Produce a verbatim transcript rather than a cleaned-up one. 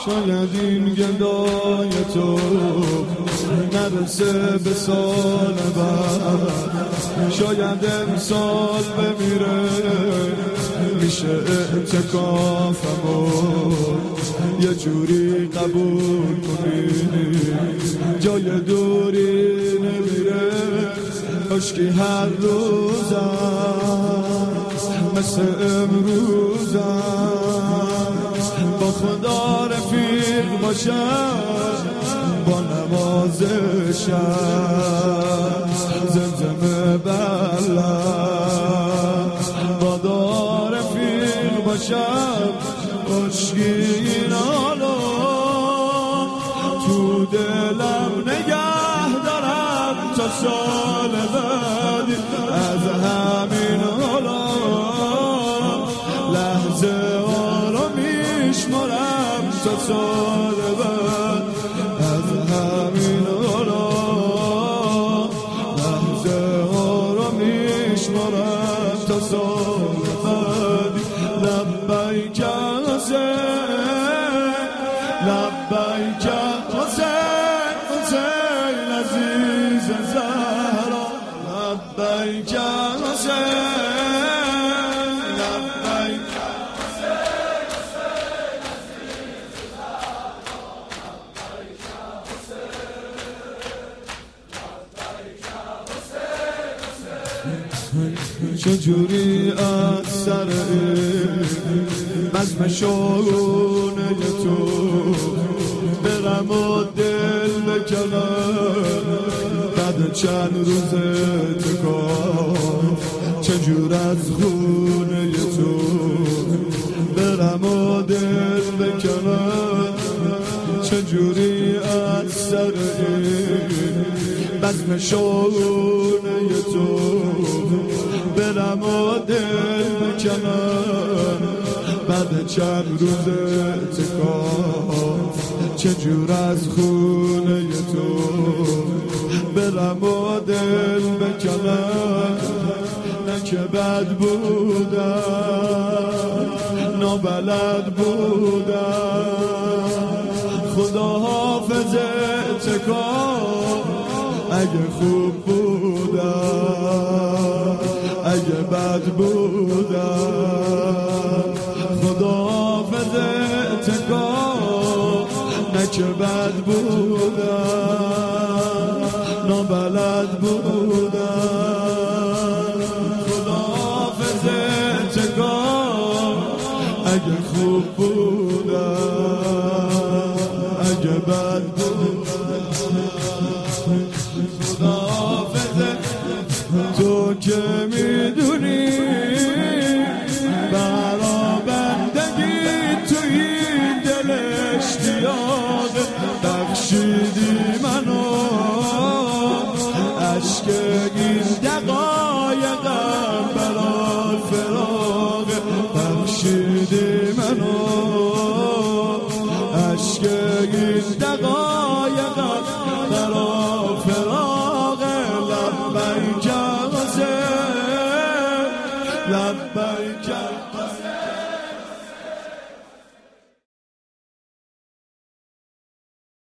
شاید این گدای تو نرسه به سال بعد، شاید امسال بمیره میشه اعتکافمو یه جوری قبول کنی، جای دوری نمیره کاشکی هر روزم مثل امروزم با خدا رفیق باشم، با نماز شب زمزمه بلم با دا رفیق باشم، کاشکی این حالو تو دلم نگه دارم تا سال بعدی، از همین حالا لحظه آرامیش مرم تا سال بعد، از همین حالا لحظه آرامیش مرم تا سال بعدی. لبیک حسین لبیک حسین حسین عزیز زهرا، لبیک حسین لبیک حسین حسین عزیز زهرا، لبیک حسین لبیک حسین. چجوری از سر بزم شونه تو برم و دل بکنم بعد چند روز اعتکاف، چجور از خونه تو برم و دل بکنم، چجوری از سر بزم شونه تو برم و دل بکنم بعد چند روز اعتکاف، چجور از خونه تو برم و دل بکنم. نه که بد بودم نابلد بودم، خدا حافظ اعتکاف اگه خوب بودم، اگه بد بودم خدا حافظ اعتکاف، نه که بد بودم نابلد بودم، خدا حافظ اعتکاف اگه خوب بودم، اگه بد بودم خدا حافظ. تو که میدونی برا بندگی تو این دل اشتیاق بخشیدی منو، عشق این